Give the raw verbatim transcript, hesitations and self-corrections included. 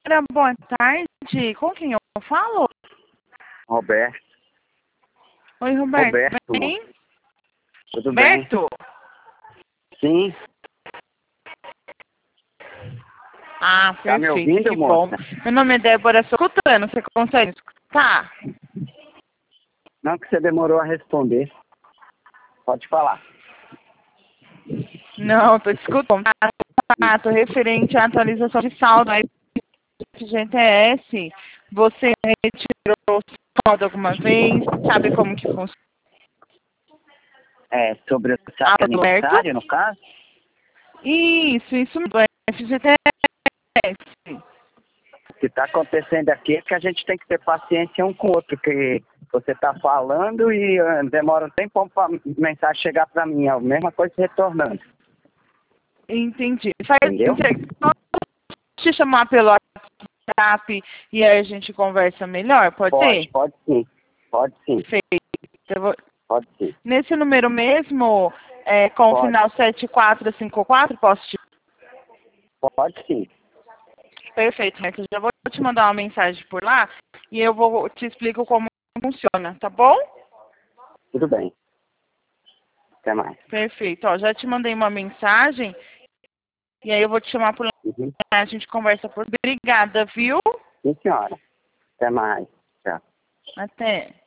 boa tarde. Com quem eu falo? Roberto. Oi, Roberto. Roberto. Bem? Tudo Roberto? bem? Sim. Ah, Tá me perfeito. ouvindo, Que bom. moça? Meu nome é Débora, estou escutando. Você consegue escutar? Não que você demorou a responder. Pode falar. Não, estou te escutando. Fato referente à atualização de saldo aí do G T S. Você retirou o saldo alguma vez? Sabe como que funciona? É, sobre o saque Alberto? aniversário, no caso? Isso, isso mesmo. F G T S. O que está acontecendo aqui é que a gente tem que ter paciência um com o outro, que você está falando e uh, demora um tempo para a mensagem chegar para mim. É a mesma coisa retornando. Entendi. Faz Entendeu? te chamar pelo WhatsApp e aí a gente conversa melhor, pode, Pode, ser? pode sim. Pode sim. Perfeito. Eu vou... Pode sim. Nesse número mesmo, é, com o Pode. final sete quatro cinco quatro, posso te... Pode sim. Perfeito, né? Que eu já vou te mandar uma mensagem por lá e eu vou te explico como funciona, tá bom? Tudo bem. Até mais. Perfeito. Ó, já te mandei uma mensagem e aí eu vou te chamar por lá. Uhum. A gente conversa por... Obrigada, viu? Sim, senhora. Até mais. Tchau. Até.